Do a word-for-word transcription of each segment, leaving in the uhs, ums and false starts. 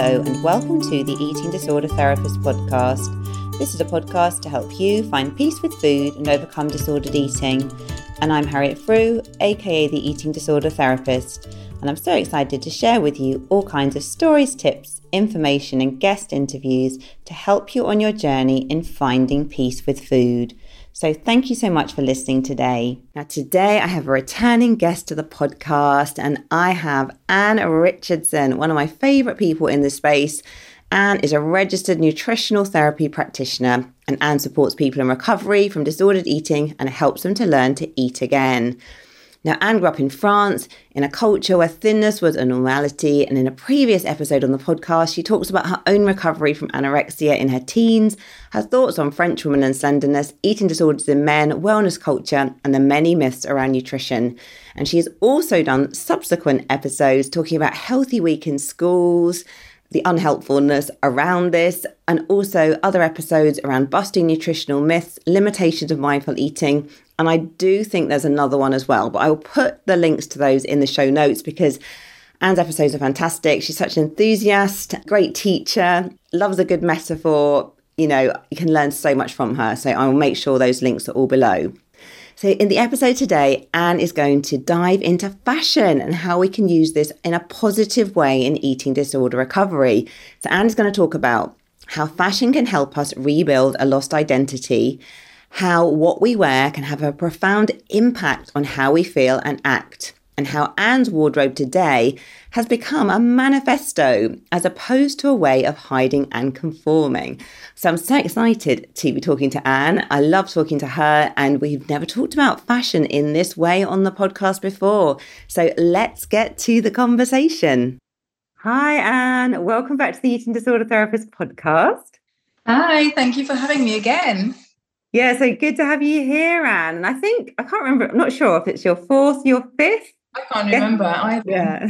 Hello and welcome to the Eating Disorder Therapist podcast. This is a podcast to help you find peace with food and overcome disordered eating. And I'm Harriet Frew, aka the Eating Disorder Therapist. And I'm so excited to share with you all kinds of stories, tips, information and guest interviews to help you on your journey in finding peace with food. So thank you so much for listening today. Now today I have a returning guest to the podcast and I have Anne Richardson, one of my favourite people in the space. Anne is a registered nutritional therapy practitioner and Anne supports people in recovery from disordered eating and helps them to learn to eat again. Now, Anne grew up in France in a culture where thinness was a normality. And in a previous episode on the podcast, she talks about her own recovery from anorexia in her teens, her thoughts on French women and slenderness, eating disorders in men, wellness culture, and the many myths around nutrition. And she has also done subsequent episodes talking about Healthy Week in schools, the unhelpfulness around this, and also other episodes around busting nutritional myths, limitations of mindful eating. And I do think there's another one as well, but I will put the links to those in the show notes because Anne's episodes are fantastic. She's such an enthusiast, great teacher, loves a good metaphor. You know, you can learn so much from her. So I will make sure those links are all below. So in the episode today, Anne is going to dive into fashion and how we can use this in a positive way in eating disorder recovery. So Anne is going to talk about how fashion can help us rebuild a lost identity, how what we wear can have a profound impact on how we feel and act, and how Anne's wardrobe today has become a manifesto as opposed to a way of hiding and conforming. So I'm so excited to be talking to Anne. I love talking to her, and we've never talked about fashion in this way on the podcast before. So let's get to the conversation. Hi, Anne. Welcome back to the Eating Disorder Therapist podcast. Hi, thank you for having me again. Yeah, so good to have you here, Anne. And I think, I can't remember, I'm not sure if it's your fourth, your fifth. I can't remember either.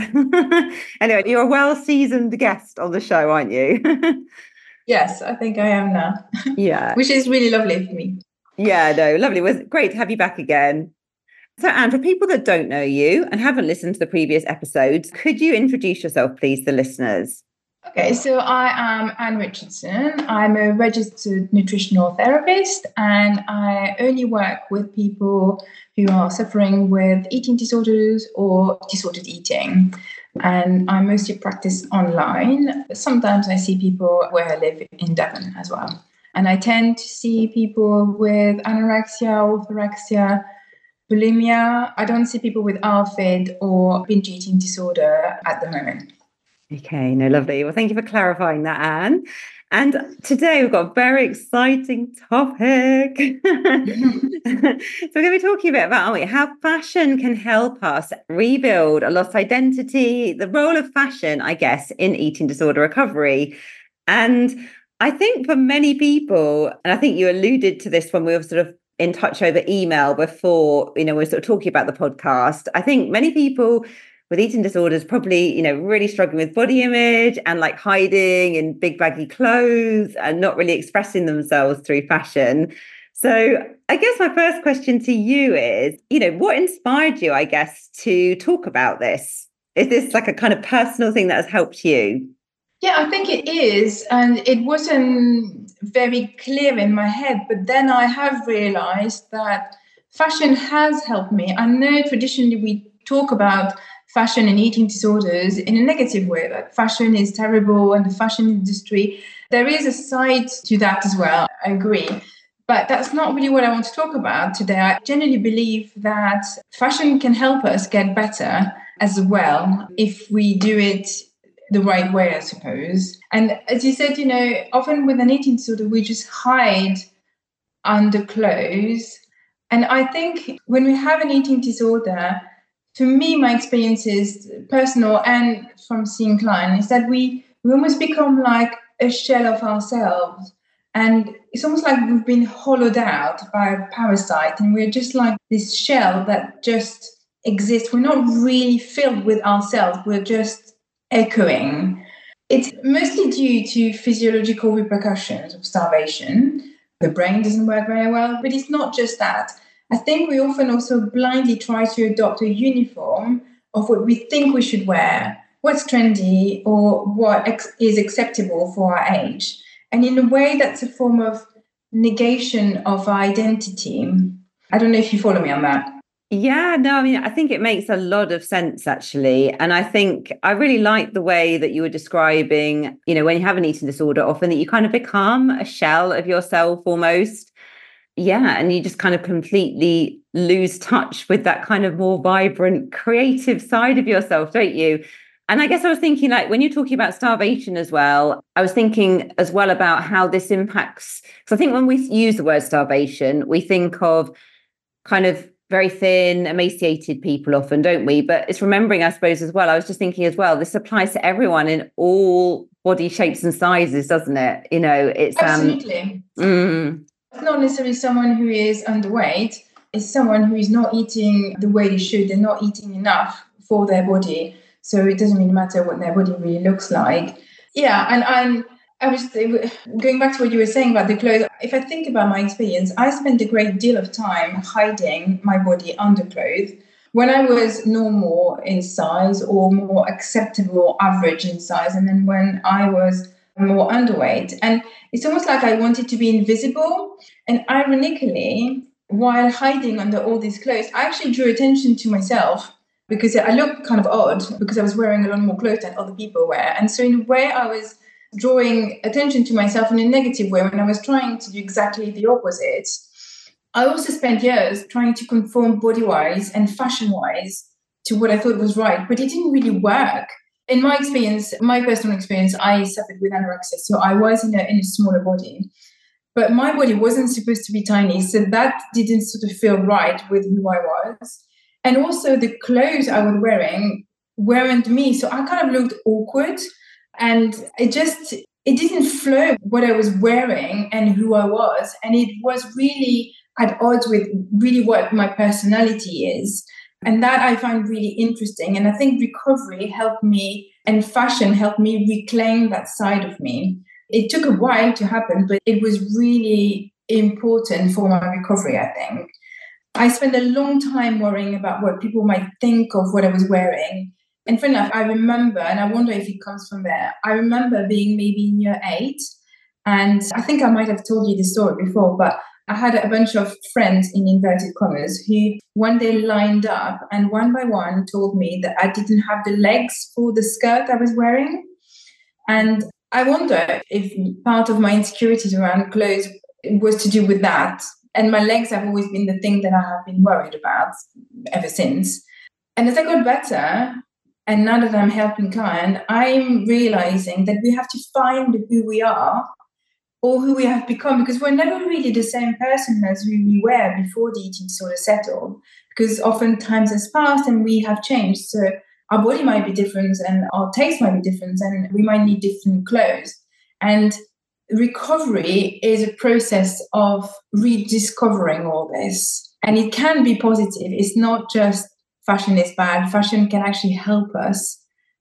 Yeah. Anyway, you're a well-seasoned guest on the show, aren't you? Yes, I think I am now. Yeah. Which is really lovely for me. Yeah, no, lovely. It was great to have you back again. So, Anne, for people that don't know you and haven't listened to the previous episodes, could you introduce yourself, please, to the listeners? Okay, so I am Anne Richardson. I'm a registered nutritional therapist and I only work with people who are suffering with eating disorders or disordered eating. And I mostly practice online. Sometimes I see people where I live in Devon as well. And I tend to see people with anorexia, orthorexia, bulimia. I don't see people with R F I D or binge eating disorder at the moment. Okay, no, lovely. Well, thank you for clarifying that, Anne. And today we've got a very exciting topic. So we're going to be talking a bit about, aren't we, how fashion can help us rebuild a lost identity, the role of fashion, I guess, in eating disorder recovery. And I think for many people, and I think you alluded to this when we were sort of in touch over email before, you know, we we're sort of talking about the podcast, I think many people with eating disorders probably, you know, really struggling with body image and like hiding in big baggy clothes and not really expressing themselves through fashion. So I guess my first question to you is, you know, what inspired you, I guess, to talk about this? Is this like a kind of personal thing that has helped you? Yeah, I think it is. And it wasn't very clear in my head. But then I have realized that fashion has helped me. I know traditionally we talk about fashion and eating disorders in a negative way, like fashion is terrible and the fashion industry. There is a side to that as well, I agree. But that's not really what I want to talk about today. I genuinely believe that fashion can help us get better as well if we do it the right way, I suppose. And as you said, you know, often with an eating disorder, we just hide under clothes. And I think when we have an eating disorder, for me, my experience is personal and from seeing clients, is that we, we almost become like a shell of ourselves. And it's almost like we've been hollowed out by a parasite and we're just like this shell that just exists. We're not really filled with ourselves. We're just echoing. It's mostly due to physiological repercussions of starvation. The brain doesn't work very well, but it's not just that. I think we often also blindly try to adopt a uniform of what we think we should wear what's trendy or what ex- is acceptable for our age. And in a way, that's a form of negation of our identity. I don't know if you follow me on that. Yeah, no, I mean, I think it makes a lot of sense, actually. And I think I really like the way that you were describing, you know, when you have an eating disorder, often that you kind of become a shell of yourself almost. Yeah. And you just kind of completely lose touch with that kind of more vibrant, creative side of yourself, don't you? And I guess I was thinking, like, when you're talking about starvation as well, I was thinking as well about how this impacts. Because I think when we use the word starvation, we think of kind of very thin, emaciated people often, don't we? But it's remembering, I suppose, as well. I was just thinking as well, this applies to everyone in all body shapes and sizes, doesn't it? You know, it's absolutely. Um, mm. It's not necessarily someone who is underweight. It's someone who is not eating the way they should. They're not eating enough for their body. So it doesn't really matter what their body really looks like. Yeah, and I'm. I was going back to what you were saying about the clothes. If I think about my experience, I spent a great deal of time hiding my body under clothes. When I was normal in size or more acceptable average in size, and then when I was more underweight. And it's almost like I wanted to be invisible. And ironically, while hiding under all these clothes, I actually drew attention to myself because I looked kind of odd because I was wearing a lot more clothes than other people wear. And so in a way, I was drawing attention to myself in a negative way when I was trying to do exactly the opposite. I also spent years trying to conform body-wise and fashion-wise to what I thought was right, but it didn't really work. In my experience, my personal experience, I suffered with anorexia, so I was in a, in a smaller body. But my body wasn't supposed to be tiny, so that didn't sort of feel right with who I was. And also the clothes I was wearing weren't me, so I kind of looked awkward. And it just, it didn't flow what I was wearing and who I was. And it was really at odds with really what my personality is. And that I find really interesting. And I think recovery helped me and fashion helped me reclaim that side of me. It took a while to happen, but it was really important for my recovery, I think. I spent a long time worrying about what people might think of what I was wearing. And funny enough, I remember, and I wonder if it comes from there, I remember being maybe in year eight, and I think I might have told you this story before, but I had a bunch of friends in inverted commas who one day lined up and one by one told me that I didn't have the legs for the skirt I was wearing. And I wonder if part of my insecurities around clothes was to do with that. And my legs have always been the thing that I have been worried about ever since. And as I got better, and now that I'm helping clients, I'm realizing that we have to find who we are or who we have become, because we're never really the same person as who we were before the eating disorder settled, because often times has passed and we have changed. So our body might be different and our taste might be different and we might need different clothes. And recovery is a process of rediscovering all this. And it can be positive. It's not just fashion is bad. Fashion can actually help us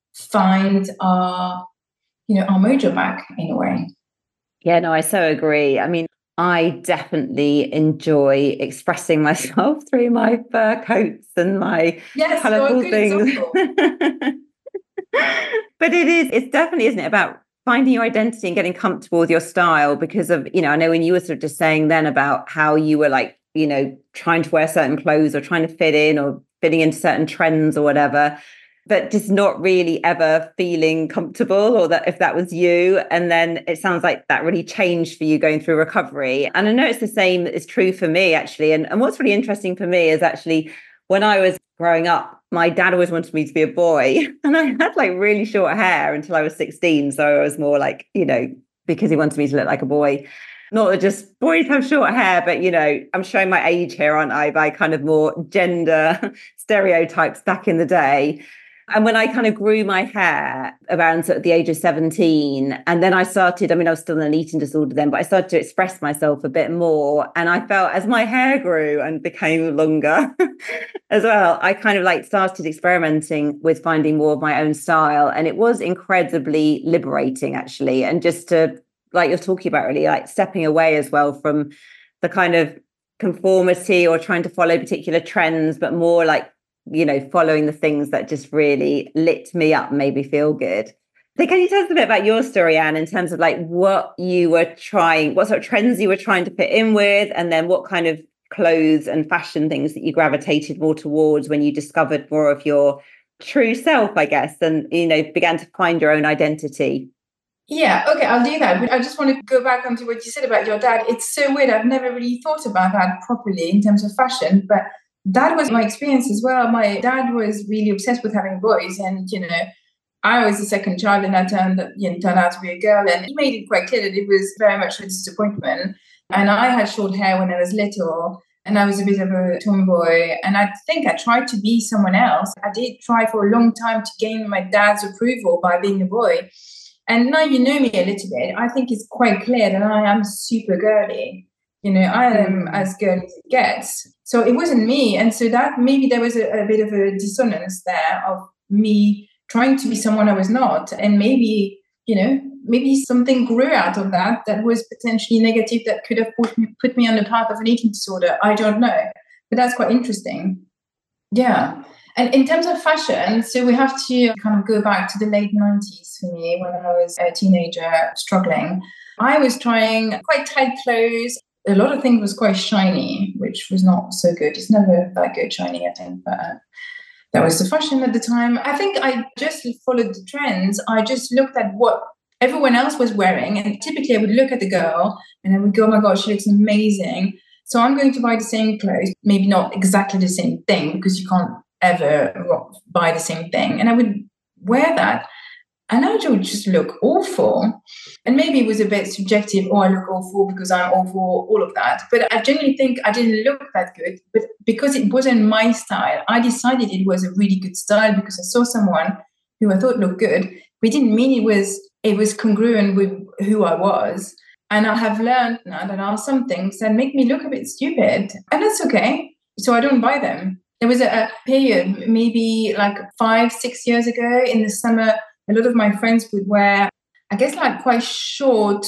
find our, you know, our mojo back in a way. Yeah, no, I so agree. I mean, I definitely enjoy expressing myself through my fur coats and my yes, colourful things. But it is, it's definitely, isn't it, about finding your identity and getting comfortable with your style because of, you know, I know when you were sort of just saying then about how you were like, you know, trying to wear certain clothes or trying to fit in or fitting into certain trends or whatever, but just not really ever feeling comfortable, or that if that was you. And then it sounds like that really changed for you going through recovery. And I know it's the same is true for me, actually. And, and what's really interesting for me is actually when I was growing up, my dad always wanted me to be a boy. And I had like really short hair until I was sixteen. So I was more like, you know, because he wanted me to look like a boy. Not that just boys have short hair, but, you know, I'm showing my age here, aren't I, by kind of more gender stereotypes back in the day. And when I kind of grew my hair around sort of the age of seventeen, and then I started, I mean, I was still in an eating disorder then, but I started to express myself a bit more. And I felt as my hair grew and became longer as well, I kind of like started experimenting with finding more of my own style. And it was incredibly liberating, actually. And just to, like you're talking about, really like stepping away as well from the kind of conformity or trying to follow particular trends, but more like you know, following the things that just really lit me up, made me feel good. So can you tell us a bit about your story, Anne, in terms of like what you were trying, what sort of trends you were trying to fit in with, and then what kind of clothes and fashion things that you gravitated more towards when you discovered more of your true self, I guess, and, you know, began to find your own identity? Yeah, okay, I'll do that. But I just want to go back onto what you said about your dad. It's so weird. I've never really thought about that properly in terms of fashion, but that was my experience as well. My dad was really obsessed with having boys, and, you know, I was the second child, and I turned, you know, turned out to be a girl. And he made it quite clear that it was very much a disappointment. And I had short hair when I was little, and I was a bit of a tomboy. And I think I tried to be someone else. I did try for a long time to gain my dad's approval by being a boy. And now you know me a little bit, I think it's quite clear that I am super girly. You know, I am mm. as girly as it gets. So it wasn't me. And so that maybe there was a, a bit of a dissonance there of me trying to be someone I was not. And maybe, you know, maybe something grew out of that that was potentially negative that could have put me, put me on the path of an eating disorder. I don't know. But that's quite interesting. Yeah. And in terms of fashion, so we have to kind of go back to the late nineties for me when I was a teenager struggling. I was trying quite tight clothes. A lot of things was quite shiny, which was not so good. It's never that good shiny, I think, but uh, that was the fashion at the time. I think I just followed the trends. I just looked at what everyone else was wearing. And typically I would look at the girl and I would go, oh my gosh, she looks amazing. So I'm going to buy the same clothes, maybe not exactly the same thing because you can't ever buy the same thing. And I would wear that and I would just look awful. And maybe it was a bit subjective, oh, I look awful because I'm awful, all of that. But I genuinely think I didn't look that good. But because it wasn't my style, I decided it was a really good style because I saw someone who I thought looked good. But it didn't mean it was it was congruent with who I was. And I have learned now that there are some things that make me look a bit stupid. And that's okay. So I don't buy them. There was a, a period, maybe like five, six years ago in the summer, a lot of my friends would wear, I guess, like quite short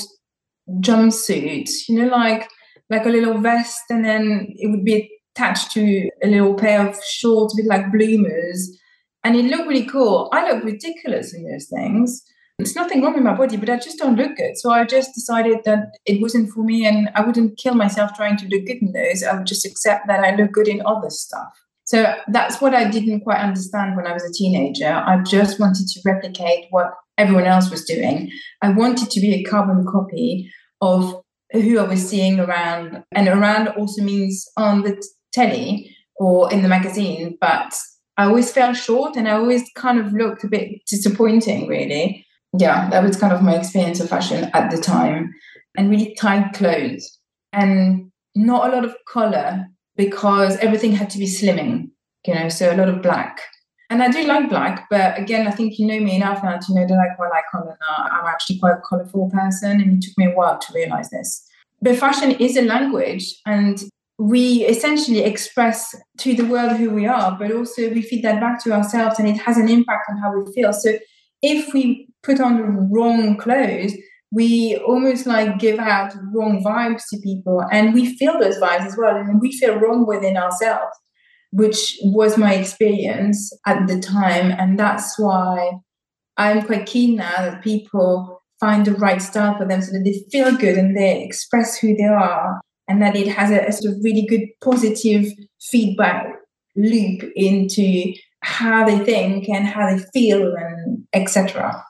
jumpsuits, you know, like like a little vest, and then it would be attached to a little pair of shorts, a bit like bloomers. And it looked really cool. I look ridiculous in those things. There's nothing wrong with my body, but I just don't look good. So I just decided that it wasn't for me, and I wouldn't kill myself trying to look good in those. I would just accept that I look good in other stuff. So that's what I didn't quite understand when I was a teenager. I just wanted to replicate what everyone else was doing. I wanted to be a carbon copy of who I was seeing around. And around also means on the telly or in the magazine. But I always fell short and I always kind of looked a bit disappointing, really. Yeah, that was kind of my experience of fashion at the time. And really tight clothes and not a lot of color, because everything had to be slimming, you know, so a lot of black. And I do like black, but again, I think you know me enough now to know that I quite like colour now. I'm actually quite a colourful person, and it took me a while to realise this. But fashion is a language, and we essentially express to the world who we are, but also we feed that back to ourselves, and it has an impact on how we feel. So if we put on the wrong clothes, we almost like give out wrong vibes to people, and we feel those vibes as well. And we feel wrong within ourselves, which was my experience at the time. And that's why I'm quite keen now that people find the right style for them so that they feel good and they express who they are, and that it has a, a sort of really good positive feedback loop into how they think and how they feel and et cetera.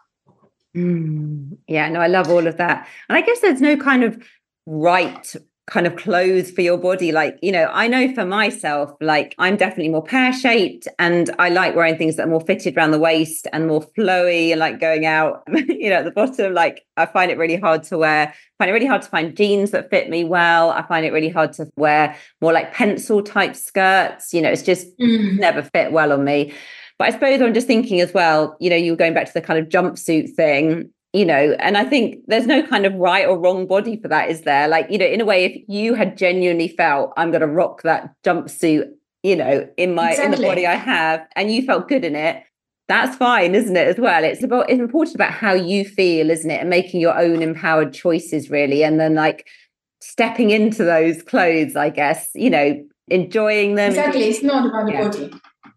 Mm, yeah, no, I love all of that. And I guess there's no kind of right kind of clothes for your body. Like, you know, I know for myself, like I'm definitely more pear-shaped, and I like wearing things that are more fitted around the waist and more flowy and like going out, you know, at the bottom. Like I find it really hard to wear, I find it really hard to find jeans that fit me well. I find it really hard to wear more like pencil type skirts. You know, it's just mm. never fit well on me. But I suppose I'm just thinking as well, you know, you were going back to the kind of jumpsuit thing, you know, and I think there's no kind of right or wrong body for that, is there? Like, you know, in a way, if you had genuinely felt I'm going to rock that jumpsuit, you know, in my exactly. in the body I have, and you felt good in it, that's fine, isn't it, as well? It's about, it's important about how you feel, isn't it? And making your own empowered choices, really. And then like stepping into those clothes, I guess, you know, enjoying them. Exactly. It's not about the yeah. body.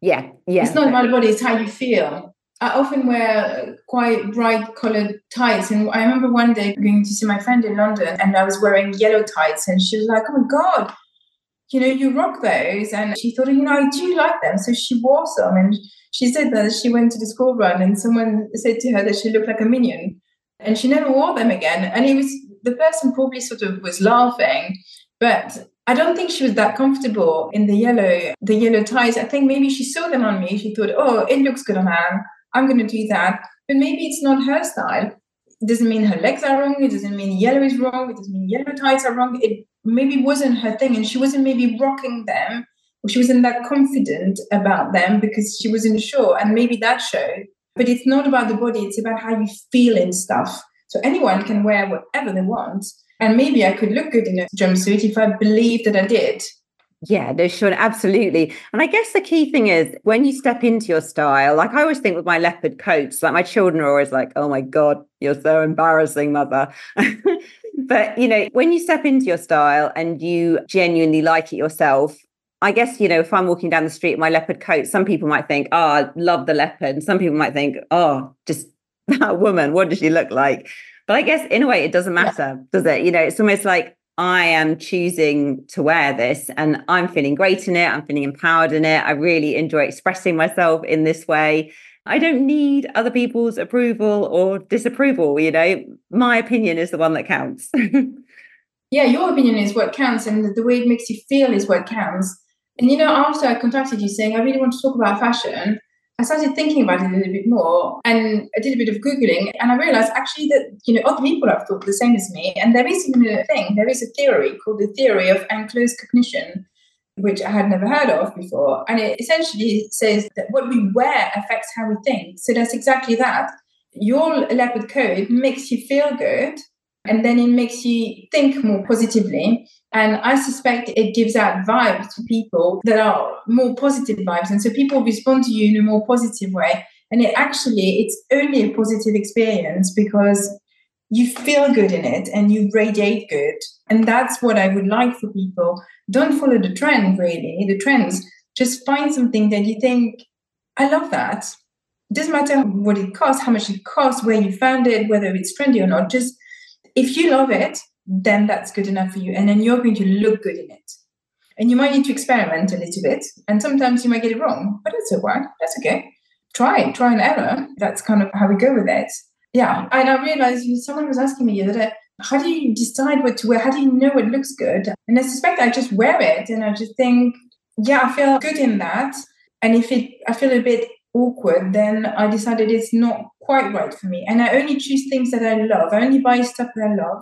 Yeah, yeah. It's not about the body, it's how you feel. I often wear quite bright colored tights. And I remember one day going to see my friend in London and I was wearing yellow tights. And she was like, oh my God, you know, you rock those. And she thought, you know, I do like them. So she wore some. And she said that she went to the school run and someone said to her that she looked like a minion. And she never wore them again. And it was, the person probably sort of was laughing. But I don't think she was that comfortable in the yellow, the yellow ties. I think maybe she saw them on me. She thought, oh, it looks good on Anne. I'm going to do that. But maybe it's not her style. It doesn't mean her legs are wrong. It doesn't mean yellow is wrong. It doesn't mean yellow tights are wrong. It maybe wasn't her thing. And she wasn't maybe rocking them. Or she wasn't that confident about them because she wasn't sure. And maybe that showed. But it's not about the body. It's about how you feel in stuff. So anyone can wear whatever they want. And maybe I could look good in a jumpsuit if I believed that I did. Yeah, no, sure, absolutely. And I guess the key thing is when you step into your style, like I always think with my leopard coats, like my children are always like, oh my God, you're so embarrassing, mother. But, you know, when you step into your style and you genuinely like it yourself, I guess, you know, if I'm walking down the street in my leopard coat, some people might think, oh, I love the leopard. And some people might think, oh, just that woman, what does she look like? But I guess in a way, it doesn't matter, yeah. does it? You know, it's almost like I am choosing to wear this and I'm feeling great in it. I'm feeling empowered in it. I really enjoy expressing myself in this way. I don't need other people's approval or disapproval. You know, my opinion is the one that counts. Yeah, your opinion is what counts and the way it makes you feel is what counts. And, you know, after I contacted you saying I really want to talk about fashion, I started thinking about it a little bit more and I did a bit of Googling and I realized actually that, you know, other people have thought the same as me. And there is even a thing, there is a theory called the theory of enclosed cognition, which I had never heard of before. And it essentially says that what we wear affects how we think. So that's exactly that. Your leopard coat makes you feel good and then it makes you think more positively. And I suspect it gives out vibes to people that are more positive vibes. And so people respond to you in a more positive way. And it actually, it's only a positive experience because you feel good in it and you radiate good. And that's what I would like for people. Don't follow the trend, really, the trends. Just find something that you think, I love that. It doesn't matter what it costs, how much it costs, where you found it, whether it's trendy or not. Just if you love it, then that's good enough for you. And then you're going to look good in it. And you might need to experiment a little bit. And sometimes you might get it wrong, but that's okay. That's okay. Try it, try and error. That's kind of how we go with it. Yeah. And I realized someone was asking me the other day, how do you decide what to wear? How do you know what looks good? And I suspect I just wear it and I just think, yeah, I feel good in that. And if it, I feel a bit awkward, then I decided it's not quite right for me. And I only choose things that I love. I only buy stuff that I love.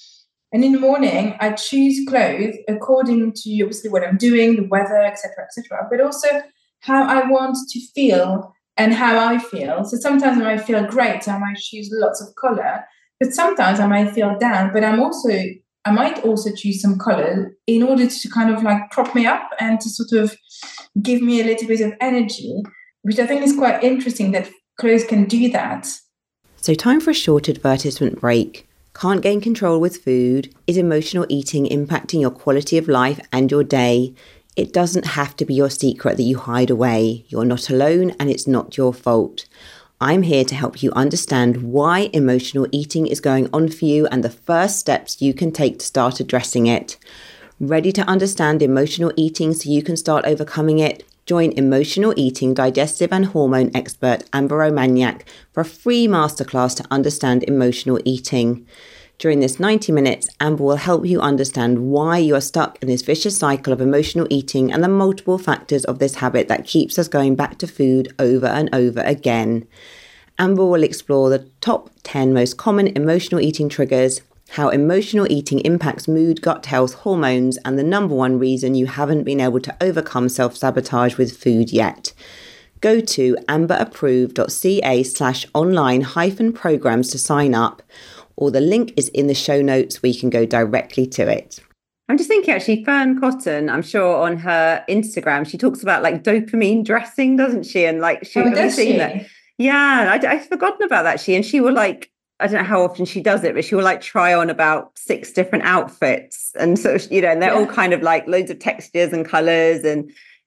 And in the morning, I choose clothes according to obviously what I'm doing, the weather, et cetera, et cetera, but also how I want to feel and how I feel. So sometimes I might feel great, I might choose lots of color, but sometimes I might feel down, but I'm also, I might also choose some color in order to kind of like prop me up and to sort of give me a little bit of energy, which I think is quite interesting that clothes can do that. So time for a short advertisement break. Can't gain control with food? Is emotional eating impacting your quality of life and your day? It doesn't have to be your secret that you hide away. You're not alone and it's not your fault. I'm here to help you understand why emotional eating is going on for you and the first steps you can take to start addressing it. Ready to understand emotional eating so you can start overcoming it? Join emotional eating digestive and hormone expert Amber Romaniak for a free masterclass to understand emotional eating. During this ninety minutes, Amber will help you understand why you are stuck in this vicious cycle of emotional eating and the multiple factors of this habit that keeps us going back to food over and over again. Amber will explore the top ten most common emotional eating triggers, how emotional eating impacts mood, gut health, hormones, and the number one reason you haven't been able to overcome self-sabotage with food yet. Go to amberapproved.ca slash online hyphen programs to sign up, or the link is in the show notes where you can go directly to it. I'm just thinking actually, Fern Cotton, I'm sure on her Instagram, she talks about like dopamine dressing, doesn't she? And like, she, oh, does she? That? Yeah, I, I've forgotten about that. She, and she will like, I don't know how often she does it, but she will like try on about six different outfits. And so, you know, and they're yeah. all kind of like loads of textures and colors. And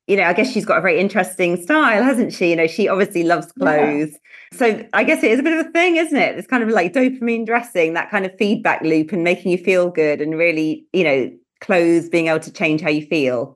you know, I guess she's got a very interesting style, hasn't she? You know, she obviously loves clothes. Yeah. So I guess it is a bit of a thing, isn't it? It's kind of like dopamine dressing, that kind of feedback loop and making you feel good and really, you know, clothes being able to change how you feel.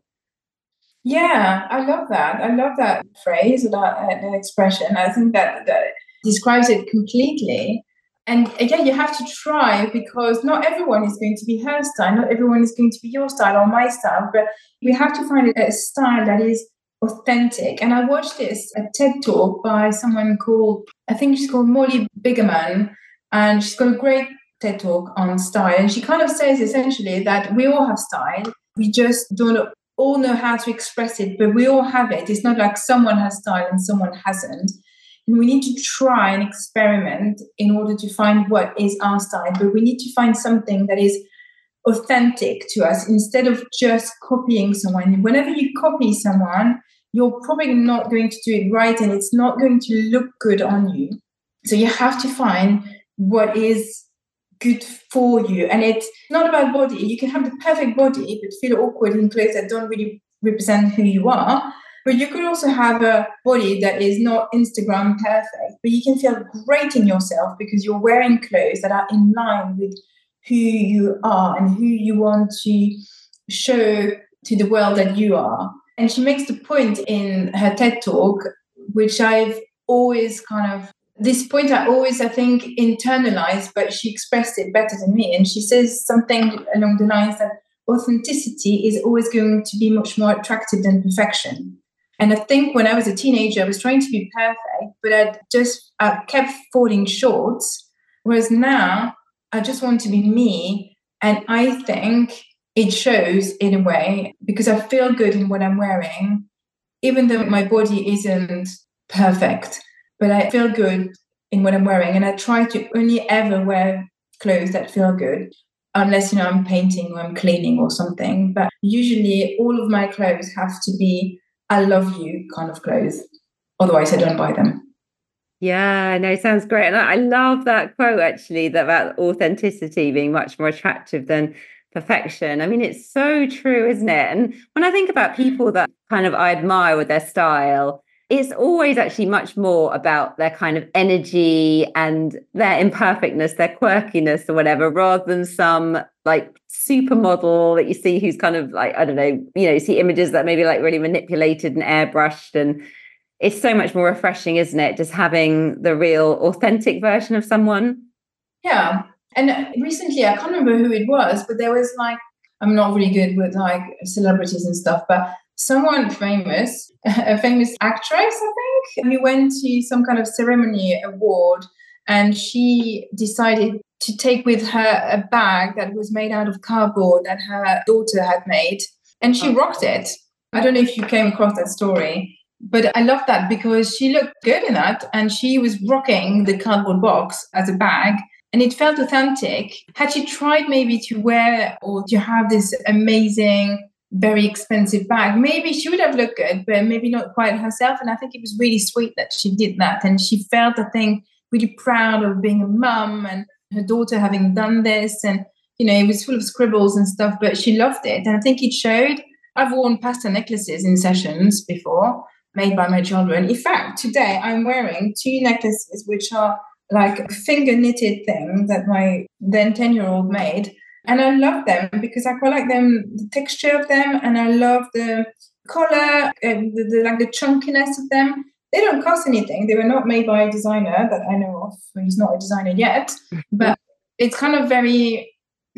Yeah, I love that. I love that phrase, that, that expression. I think that, that describes it completely. And again, you have to try, because not everyone is going to be her style, not everyone is going to be your style or my style, but we have to find a style that is authentic. And I watched this, a TED talk by someone called, I think she's called Molly Bigerman, and she's got a great TED talk on style. And she kind of says essentially that we all have style, we just don't all know how to express it, but we all have it. It's not like someone has style and someone hasn't. And we need to try and experiment in order to find what is our style, but we need to find something that is authentic to us instead of just copying someone. Whenever you copy someone, you're probably not going to do it right, and it's not going to look good on you. So you have to find what is good for you. And it's not about body. You can have the perfect body, but feel awkward in clothes that don't really represent who you are. But you could also have a body that is not Instagram perfect, but you can feel great in yourself because you're wearing clothes that are in line with who you are and who you want to show to the world that you are. And she makes the point in her TED Talk, which I've always kind of, this point I always, I think, internalized, but she expressed it better than me. And she says something along the lines that authenticity is always going to be much more attractive than perfection. And I think when I was a teenager, I was trying to be perfect, but I just I kept falling short. Whereas now, I just want to be me. And I think it shows in a way because I feel good in what I'm wearing, even though my body isn't perfect, but I feel good in what I'm wearing. And I try to only ever wear clothes that feel good, unless, you know, I'm painting or I'm cleaning or something. But usually all of my clothes have to be I love you kind of clothes. Otherwise, I don't buy them. Yeah, no, sounds great. And I, I love that quote, actually, that about authenticity being much more attractive than perfection. I mean, it's so true, isn't it? And when I think about people that kind of I admire with their style, it's always actually much more about their kind of energy and their imperfectness, their quirkiness or whatever, rather than some like supermodel that you see who's kind of like, I don't know, you know, you see images that maybe like really manipulated and airbrushed. And it's so much more refreshing, isn't it? Just having the real authentic version of someone. Yeah. And recently, I can't remember who it was, but there was like, I'm not really good with like celebrities and stuff, but someone famous, a famous actress, I think, we went to some kind of ceremony award, and she decided to take with her a bag that was made out of cardboard that her daughter had made, and she rocked it. I don't know if you came across that story, but I love that because she looked good in that, and she was rocking the cardboard box as a bag. And it felt authentic. Had she tried maybe to wear or to have this amazing, very expensive bag, maybe she would have looked good, but maybe not quite herself. And I think it was really sweet that she did that. And she felt, I think, really proud of being a mum and her daughter having done this. And, you know, it was full of scribbles and stuff, but she loved it. And I think it showed. I've worn pasta necklaces in sessions before, made by my children. In fact, today I'm wearing two necklaces, which are like a finger knitted thing that my then ten year old made. And I love them because I quite like them, the texture of them, and I love the color, and the, the like the chunkiness of them. They don't cost anything. They were not made by a designer that I know of. He's not a designer yet, but it's kind of very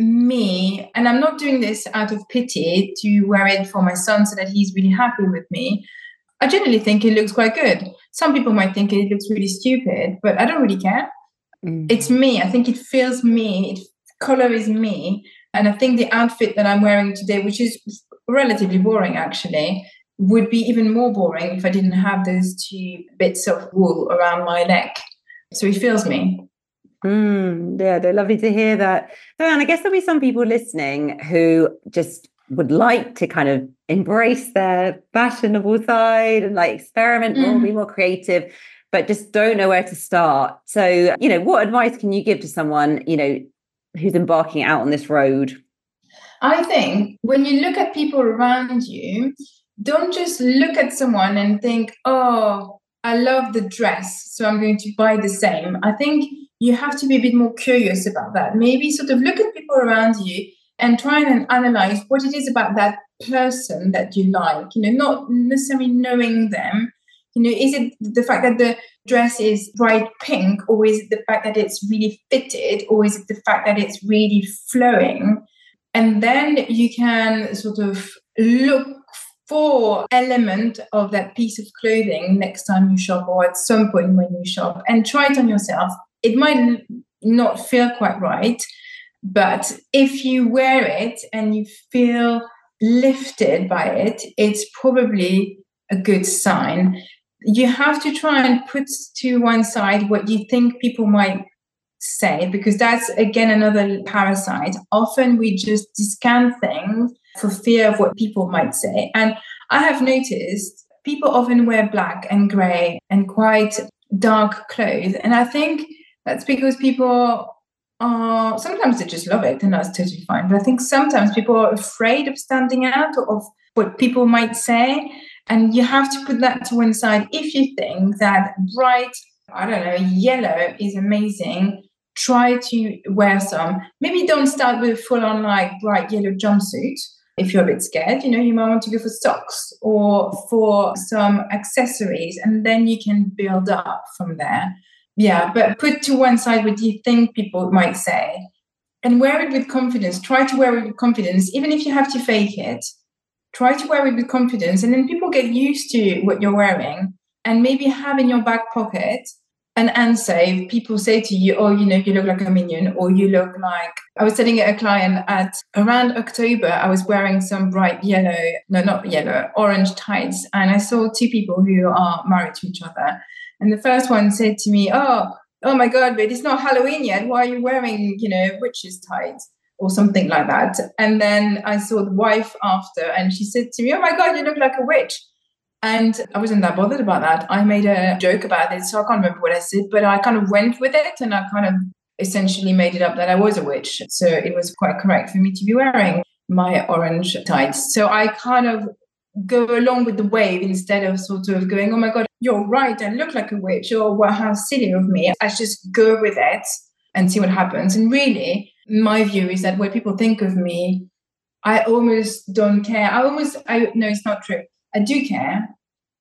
me. And I'm not doing this out of pity to wear it for my son so that he's really happy with me. I generally think it looks quite good. Some people might think it looks really stupid, but I don't really care. Mm-hmm. It's me. I think it feels me. It, color is me. And I think the outfit that I'm wearing today, which is relatively boring actually, would be even more boring if I didn't have those two bits of wool around my neck. So it feels me. Mm, yeah, they're lovely to hear that. So, and I guess there'll be some people listening who just would like to kind of embrace their fashionable side and like experiment more, mm. be more creative, but just don't know where to start. So, you know, what advice can you give to someone, you know, who's embarking out on this road? I think when you look at people around you, don't just look at someone and think, oh, I love the dress, so I'm going to buy the same. I think you have to be a bit more curious about that. Maybe sort of look at people around you and try and analyze what it is about that person that you like, you know, not necessarily knowing them. You know, is it the fact that the dress is bright pink, or is it the fact that it's really fitted, or is it the fact that it's really flowing? And then you can sort of look for element of that piece of clothing next time you shop, or at some point when you shop, and try it on yourself. It might not feel quite right, but if you wear it and you feel lifted by it, it's probably a good sign. You have to try and put to one side what you think people might say, because that's, again, another parasite. Often we just discount things for fear of what people might say. And I have noticed people often wear black and grey and quite dark clothes. And I think that's because people are, sometimes they just love it, and that's totally fine. But I think sometimes people are afraid of standing out, or of what people might say. And you have to put that to one side. If you think that bright, I don't know, yellow is amazing, try to wear some. Maybe don't start with a full-on like bright yellow jumpsuit. If you're a bit scared, you know, you might want to go for socks or for some accessories, and then you can build up from there. Yeah, but put to one side what you think people might say, and wear it with confidence. Try to wear it with confidence, even if you have to fake it. Try to wear it with confidence, and then people get used to what you're wearing, and maybe have in your back pocket an answer if people say to you, oh, you know, you look like a minion, or you look like... I was telling a client at around October, I was wearing some bright yellow, no, not yellow, orange tights, and I saw two people who are married to each other. And the first one said to me, oh, oh my God, but it's not Halloween yet. Why are you wearing, you know, witch's tights? Or something like that. And then I saw the wife after, and she said to me, oh my God, you look like a witch. And I wasn't that bothered about that. I made a joke about it, so I can't remember what I said, but I kind of went with it, and I kind of essentially made it up that I was a witch. So it was quite correct for me to be wearing my orange tights. So I kind of go along with the wave instead of sort of going, oh my God, you're right, I look like a witch, or well, how silly of me. I just go with it and see what happens. And really, my view is that when people think of me, I almost don't care. I almost, I no, it's not true. I do care.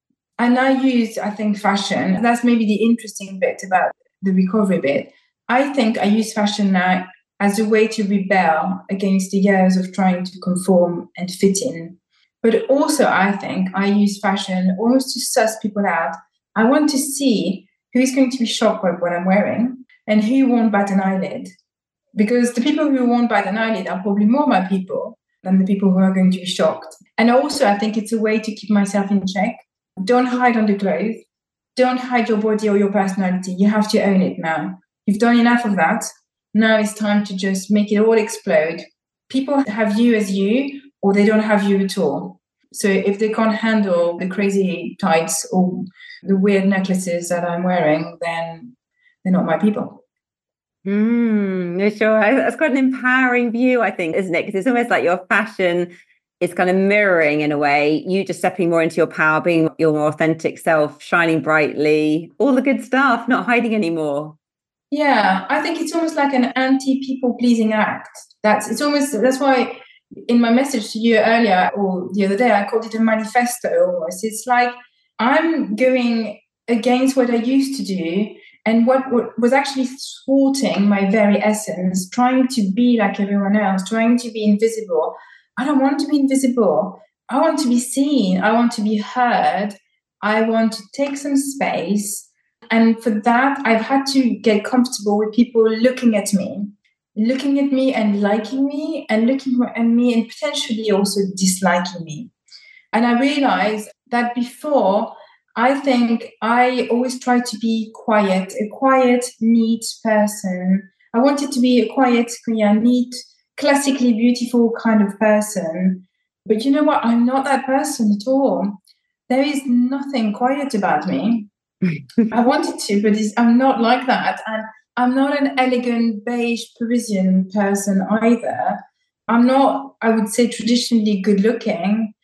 And I use, I think, fashion. That's maybe the interesting bit about the recovery bit. I think I use fashion now as a way to rebel against the years of trying to conform and fit in. But also, I think I use fashion almost to suss people out. I want to see who is going to be shocked by what I'm wearing and who won't bat an eyelid. Because the people who won't bat an eyelid are probably more my people than the people who are going to be shocked. And also, I think it's a way to keep myself in check. Don't hide under clothes. Don't hide your body or your personality. You have to own it now. You've done enough of that. Now it's time to just make it all explode. People have you as you, or they don't have you at all. So if they can't handle the crazy tights or the weird necklaces that I'm wearing, then they're not my people. Mm, no, sure. That's quite an empowering view, I think, isn't it? Because it's almost like your fashion is kind of mirroring, in a way, you just stepping more into your power, being your more authentic self, shining brightly, all the good stuff, not hiding anymore. Yeah, I think it's almost like an anti-people-pleasing act. That's it's almost that's why in my message to you earlier or the other day, I called it a manifesto almost. It's like I'm going against what I used to do, and what, what was actually thwarting my very essence, trying to be like everyone else, trying to be invisible. I don't want to be invisible. I want to be seen. I want to be heard. I want to take some space. And for that, I've had to get comfortable with people looking at me, looking at me and liking me, and looking at me and potentially also disliking me. And I realized that before, I think I always tried to be quiet, a quiet, neat person. I wanted to be a quiet, yeah, neat, classically beautiful kind of person. But you know what? I'm not that person at all. There is nothing quiet about me. I wanted to, but I'm not like that. And I'm not an elegant, beige, Parisian person either. I'm not, I would say, traditionally good looking.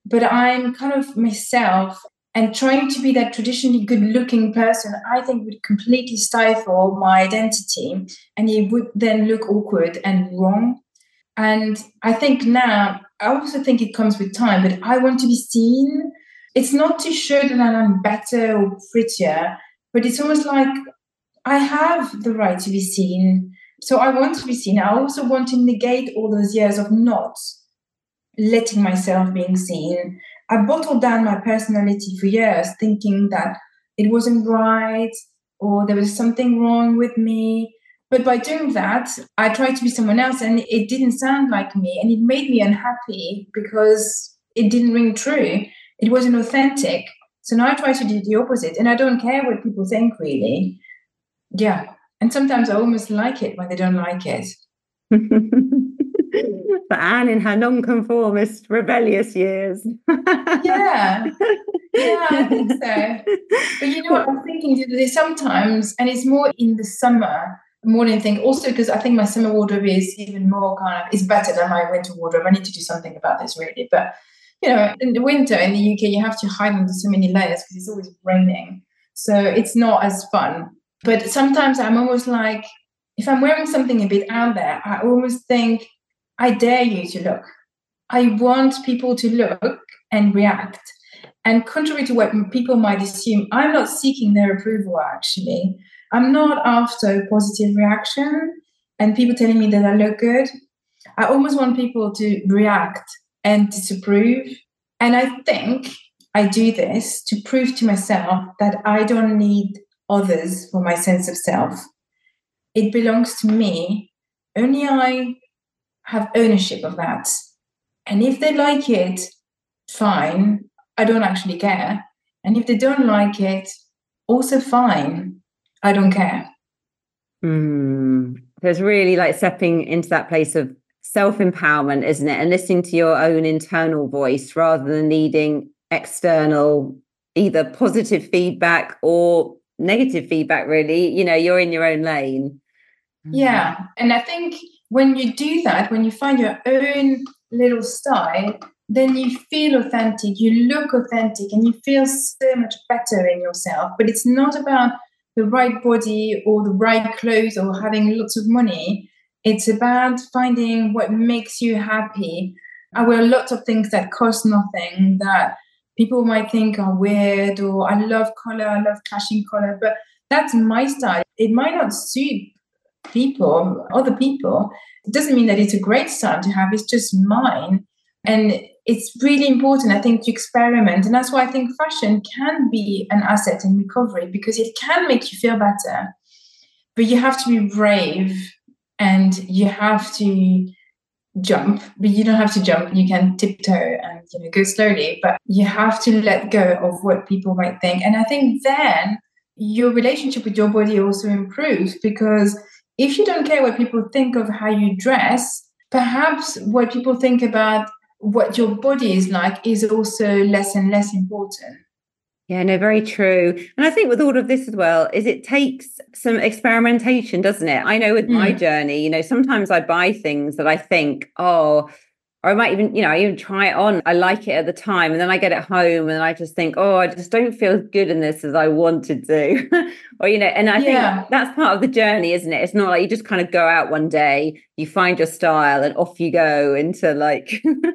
but I'm kind of myself, and trying to be that traditionally good-looking person, I think would completely stifle my identity, and it would then look awkward and wrong. And I think now, I also think it comes with time, but I want to be seen. It's not to show that I'm better or prettier, but it's almost like I have the right to be seen. So I want to be seen. I also want to negate all those years of not letting myself being seen. I bottled down my personality for years, thinking that it wasn't right or there was something wrong with me. But by doing that, I tried to be someone else, and it didn't sound like me, and it made me unhappy because it didn't ring true. It wasn't authentic. So now I try to do the opposite, and I don't care what people think, really. Yeah. And sometimes I almost like it when they don't like it. But Anne in her non-conformist, rebellious years. Yeah. Yeah, I think so. But you know what I'm thinking today sometimes, and it's more in the summer more than thing. Also, because I think my summer wardrobe is even more kind of, it's better than my winter wardrobe. I need to do something about this really. But, you know, in the winter in the U K, you have to hide under so many layers because it's always raining. So it's not as fun. But sometimes I'm almost like, if I'm wearing something a bit out there, I almost think, I dare you to look. I want people to look and react. And contrary to what people might assume, I'm not seeking their approval, actually. I'm not after a positive reaction and people telling me that I look good. I almost want people to react and disapprove. And I think I do this to prove to myself that I don't need others for my sense of self. It belongs to me. Only I have ownership of that. And if they like it, fine. I don't actually care. And if they don't like it, also fine. I don't care. Mm. So it's really like stepping into that place of self-empowerment, isn't it? And listening to your own internal voice rather than needing external, either positive feedback or negative feedback, really. You know, you're in your own lane. Yeah. And I think when you do that, when you find your own little style, then you feel authentic, you look authentic, and you feel so much better in yourself. But it's not about the right body or the right clothes or having lots of money. It's about finding what makes you happy. I wear lots of things that cost nothing, that people might think are weird, or I love color, I love clashing color, but that's my style. It might not suit people, other people. It doesn't mean that it's a great style to have, it's just mine. And it's really important, I think, to experiment. And that's why I think fashion can be an asset in recovery, because it can make you feel better. But you have to be brave and you have to jump, but you don't have to jump. You can tiptoe and, you know, go slowly, but you have to let go of what people might think. And I think then your relationship with your body also improves, because if you don't care what people think of how you dress, perhaps what people think about what your body is like is also less and less important. Yeah, no, very true. And I think with all of this as well, is it takes some experimentation, doesn't it? I know with mm. my journey, you know, sometimes I buy things that I think, oh, or I might even, you know, I even try it on. I like it at the time. And then I get it home and I just think, oh, I just don't feel as good in this as I wanted to. Or, you know, and I yeah. think that's part of the journey, isn't it? It's not like you just kind of go out one day, you find your style and off you go into like,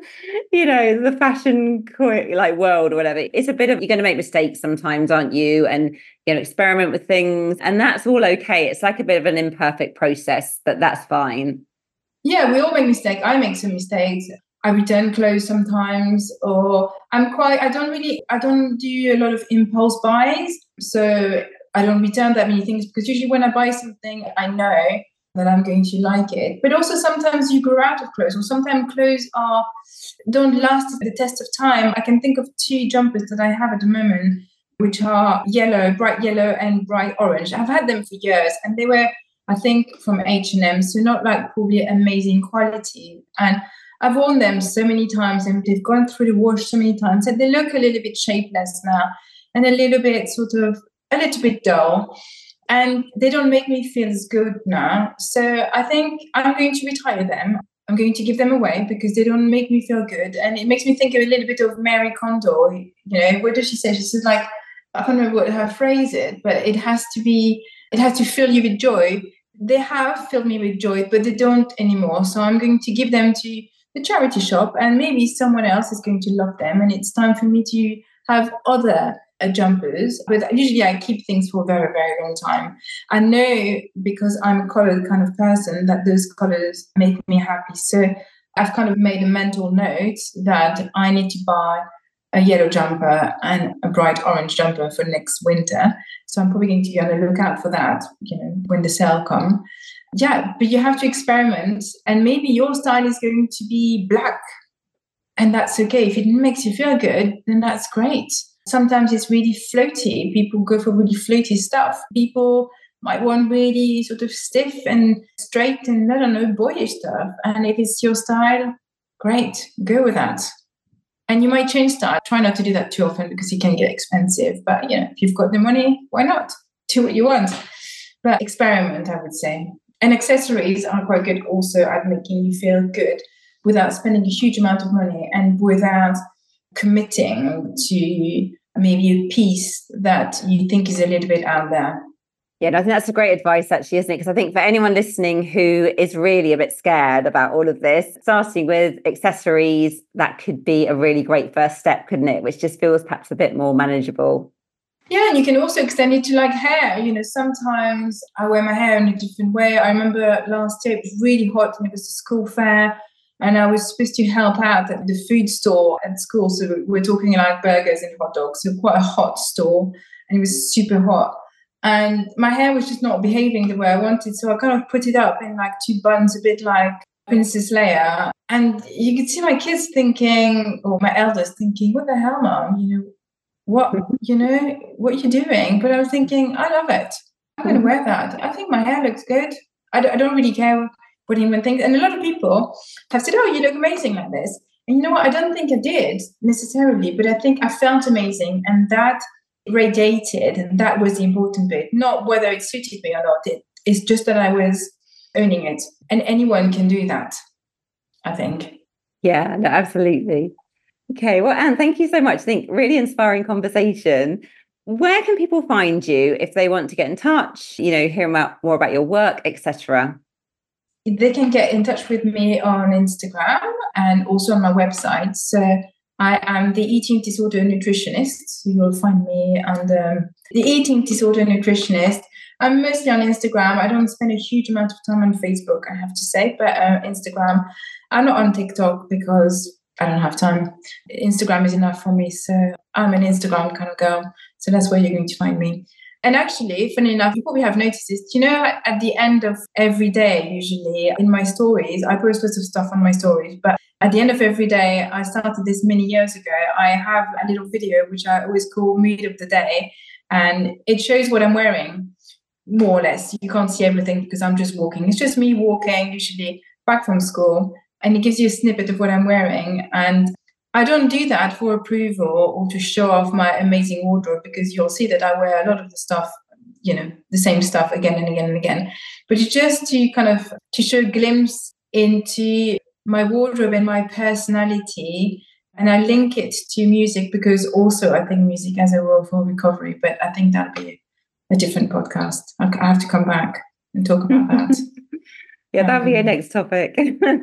you know, the fashion like world or whatever. It's a bit of, you're going to make mistakes sometimes, aren't you? And, you know, experiment with things, and that's all okay. It's like a bit of an imperfect process, but that's fine. Yeah, we all make mistakes. I make some mistakes. I return clothes sometimes, or I'm quite, I don't really, I don't do a lot of impulse buys. So I don't return that many things, because usually when I buy something, I know that I'm going to like it. But also sometimes you grow out of clothes, or sometimes clothes are don't last the test of time. I can think of two jumpers that I have at the moment, which are yellow, bright yellow and bright orange. I've had them for years, and they were, I think, from H and M, so not like probably amazing quality. And I've worn them so many times, and they've gone through the wash so many times, and they look a little bit shapeless now, and a little bit sort of, a little bit dull. And they don't make me feel as good now. So I think I'm going to retire them I'm going to give them away because they don't make me feel good. And it makes me think of a little bit of Mary Kondo. You know, what does she say? She says, like, I can't remember what her phrase is, but it has to be, it has to fill you with joy. They have filled me with joy, but they don't anymore. So I'm going to give them to the charity shop, and maybe someone else is going to love them. And it's time for me to have other uh, jumpers. But usually I keep things for a very, very long time. I know, because I'm a colored kind of person, that those colors make me happy. So I've kind of made a mental note that I need to buy a yellow jumper and a bright orange jumper for next winter. So I'm probably going to be on the lookout for that, you know, when the sale comes. Yeah, but you have to experiment, and maybe your style is going to be black, and that's okay. If it makes you feel good, then that's great. Sometimes it's really floaty. People go for really floaty stuff. People might want really sort of stiff and straight and, I don't know, boyish stuff. And if it's your style, great, go with that. And you might change style. Try not to do that too often because it can get expensive. But, you know, if you've got the money, why not? Do what you want. But experiment, I would say. And accessories are quite good also at making you feel good without spending a huge amount of money and without committing to maybe a piece that you think is a little bit out there. Yeah, and I think that's a great advice, actually, isn't it? Because I think for anyone listening who is really a bit scared about all of this, starting with accessories, that could be a really great first step, couldn't it? Which just feels perhaps a bit more manageable. Yeah, and you can also extend it to like hair. You know, sometimes I wear my hair in a different way. I remember last year it was really hot and it was a school fair, and I was supposed to help out at the food store at school. So we're talking like burgers and hot dogs, so quite a hot store, and it was super hot. And my hair was just not behaving the way I wanted. So I kind of put it up in like two buns, a bit like Princess Leia. And you could see my kids thinking, or my elders thinking, what the hell, Mom? You know, what, you know, what are you doing? But I was thinking, I love it. I'm going to wear that. I think my hair looks good. I don't, I don't really care what anyone thinks. And a lot of people have said, oh, you look amazing like this. And you know what? I don't think I did necessarily, but I think I felt amazing. And that radiated, and that was the important bit. Not whether it suited me or not. It, it's just that I was owning it. And anyone can do that, I think. Yeah, no, absolutely. Okay, well, Anne, thank you so much. I think really inspiring conversation. Where can people find you if they want to get in touch, you know, hear about, more about your work, et cetera? They can get in touch with me on Instagram and also on my website. So I am the Eating Disorder Nutritionist. So you'll find me under the Eating Disorder Nutritionist. I'm mostly on Instagram. I don't spend a huge amount of time on Facebook, I have to say, but uh, Instagram. I'm not on TikTok because I don't have time. Instagram is enough for me. So I'm an Instagram kind of girl. So that's where you're going to find me. And actually, funny enough, you probably have noticed this. You know, at the end of every day, usually in my stories, I post lots of stuff on my stories. But at the end of every day, I started this many years ago. I have a little video, which I always call Mood of the Day. And it shows what I'm wearing, more or less. You can't see everything because I'm just walking. It's just me walking, usually back from school. And it gives you a snippet of what I'm wearing. And I don't do that for approval or to show off my amazing wardrobe, because you'll see that I wear a lot of the stuff, you know, the same stuff again and again and again. But it's just to kind of to show a glimpse into my wardrobe and my personality. And I link it to music because also I think music has a role for recovery. But I think that'll be a different podcast. I have to come back and talk about that. Yeah, that'll be your next topic.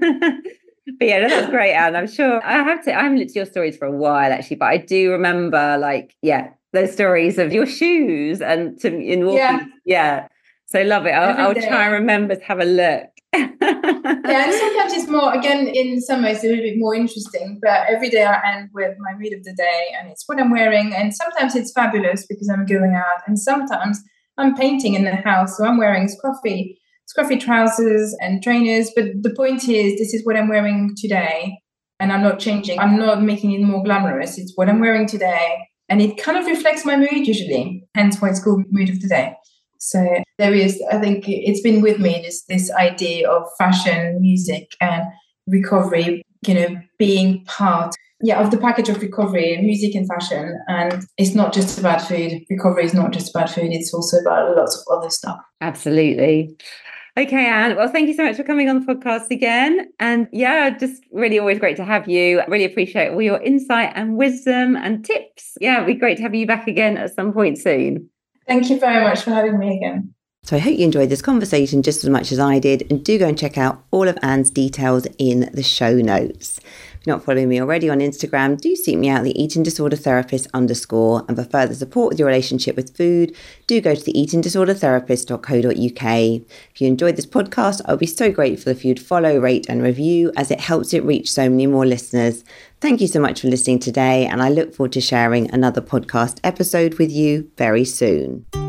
But yeah, no, that's great, Anne. I'm sure I have to, I haven't looked at your stories for a while, actually, but I do remember, like, yeah, those stories of your shoes and to in walking. Yeah. yeah. So love it. I'll, I'll try and remember to have a look. Yeah, and sometimes it's more, again, in some ways, a little bit more interesting, but every day I end with my Mood of the Day, and it's what I'm wearing. And sometimes it's fabulous because I'm going out, and sometimes I'm painting in the house, so I'm wearing scruffy scruffy trousers and trainers. But the point is, this is what I'm wearing today, and I'm not changing. I'm not making it more glamorous. It's what I'm wearing today, and it kind of reflects my mood usually, hence why it's called Mood of the Day. So there is, I think it's been with me, this this idea of fashion, music and recovery, you know, being part yeah, of the package of recovery, music and fashion. And it's not just about food. Recovery is not just about food. It's also about lots of other stuff. Absolutely. Okay, Anne. Well, thank you so much for coming on the podcast again. And yeah, just really always great to have you. I really appreciate all your insight and wisdom and tips. Yeah, it'd be great to have you back again at some point soon. Thank you very much for having me again. So I hope you enjoyed this conversation just as much as I did, and do go and check out all of Anne's details in the show notes. If you're not following me already on Instagram, do seek me out, the eating disorder therapist underscore. And for further support with your relationship with food, do go to the eating disorder therapist dot co dot uk. If you enjoyed this podcast, I'll be so grateful if you'd follow, rate and review, as it helps it reach so many more listeners. Thank you so much for listening today, and I look forward to sharing another podcast episode with you very soon.